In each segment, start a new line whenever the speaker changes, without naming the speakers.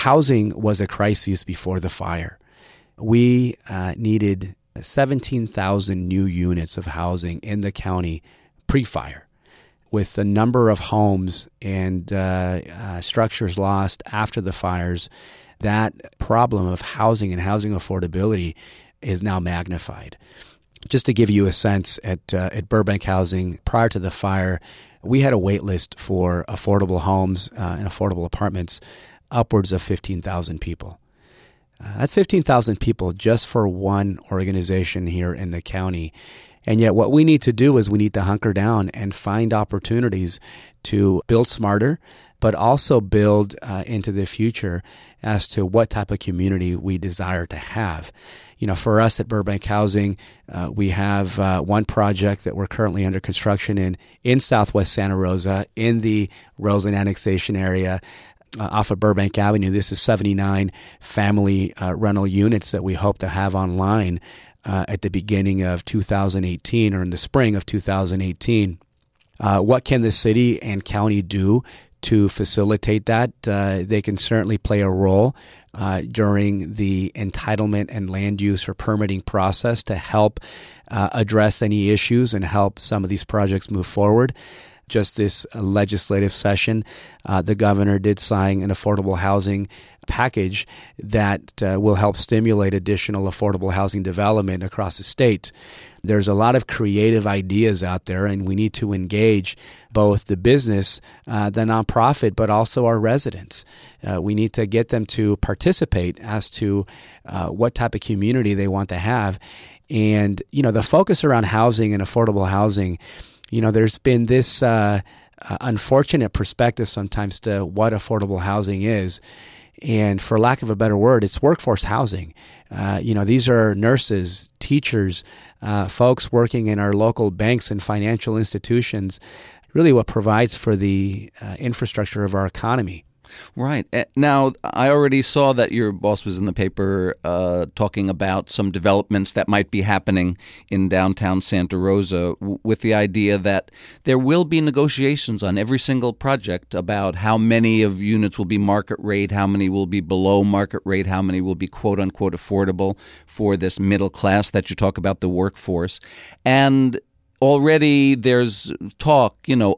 housing was a crisis before the fire. We needed 17,000 new units of housing in the county pre-fire. With the number of homes and structures lost after the fires, that problem of housing and housing affordability is now magnified. Just to give you a sense, at Burbank Housing, prior to the fire, we had a wait list for affordable homes and affordable apartments upwards of 15,000 people. That's 15,000 people just for one organization here in the county. And yet what we need to do is we need to hunker down and find opportunities to build smarter, but also build into the future as to what type of community we desire to have. For us at Burbank Housing, we have one project that we're currently under construction in Southwest Santa Rosa, in the Roseland annexation area, off of Burbank Avenue. This is 79 family rental units that we hope to have online at the beginning of 2018 or in the spring of 2018. What can the city and county do to facilitate that? They can certainly play a role during the entitlement and land use or permitting process to help address any issues and help some of these projects move forward. Just this legislative session, the governor did sign an affordable housing package that will help stimulate additional affordable housing development across the state. There's a lot of creative ideas out there, and we need to engage both the business, the nonprofit, but also our residents. We need to get them to participate as to what type of community they want to have. And, the focus around housing and affordable housing, there's been this unfortunate perspective sometimes to what affordable housing is. And for lack of a better word, it's workforce housing. These are nurses, teachers, folks working in our local banks and financial institutions, really what provides for the infrastructure of our economy.
Right. Now, I already saw that your boss was in the paper talking about some developments that might be happening in downtown Santa Rosa with the idea that there will be negotiations on every single project about how many of units will be market rate, how many will be below market rate, how many will be quote unquote affordable for this middle class that you talk about, the workforce. And already there's talk,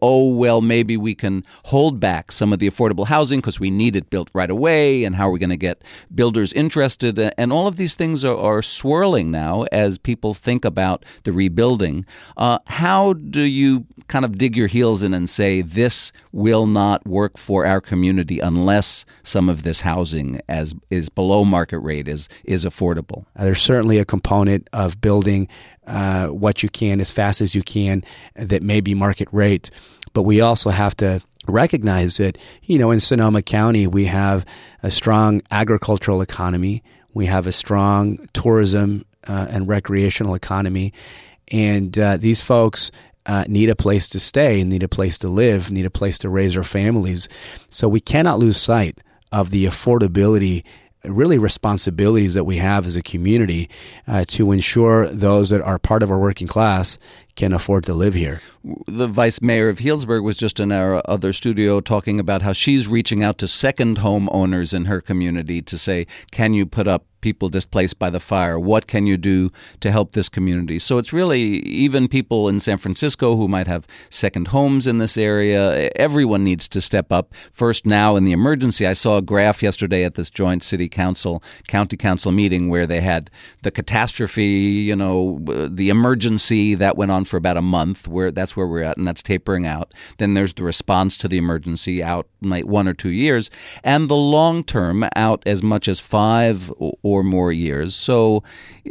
maybe we can hold back some of the affordable housing because we need it built right away, and how are we going to get builders interested? And all of these things are swirling now as people think about the rebuilding. How do you kind of dig your heels in and say this will not work for our community unless some of this housing is below market rate, is affordable?
There's certainly a component of building what you can as fast as you can that may be market rate. But we also have to recognize that, in Sonoma County, we have a strong agricultural economy. We have a strong tourism and recreational economy. And these folks need a place to stay, need a place to live, need a place to raise their families. So we cannot lose sight of the affordability really responsibilities that we have as a community to ensure those that are part of our working class can afford to live here.
The vice mayor of Healdsburg was just in our other studio talking about how she's reaching out to second home owners in her community to say, can you put up people displaced by the fire? What can you do to help this community? So it's really even people in San Francisco who might have second homes in this area. Everyone needs to step up. First, now in the emergency, I saw a graph yesterday at this joint city council, county council meeting where they had the catastrophe, the emergency that went on for about a month, where that's where we're at, and that's tapering out. Then there's the response to the emergency out like 1 or 2 years, and the long term out as much as 5 or more years. So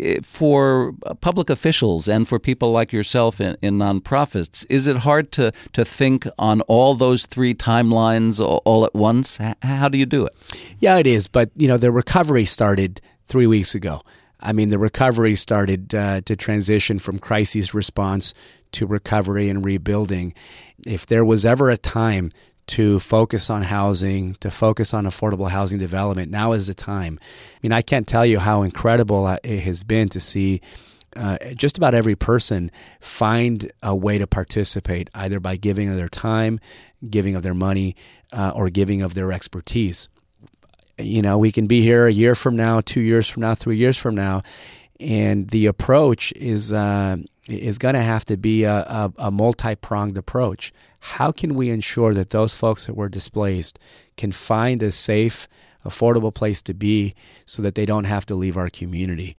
for public officials and for people like yourself in nonprofits, is it hard to think on all those 3 timelines all at once? How do you do it?
Yeah, it is. But, the recovery started 3 weeks ago. The recovery started to transition from crisis response to recovery and rebuilding. If there was ever a time to focus on housing, to focus on affordable housing development, now is the time. I can't tell you how incredible it has been to see just about every person find a way to participate, either by giving of their time, giving of their money, or giving of their expertise. we can be here a year from now, 2 years from now, 3 years from now, and the approach is going to have to be a multi-pronged approach. How can we ensure that those folks that were displaced can find a safe, affordable place to be so that they don't have to leave our community?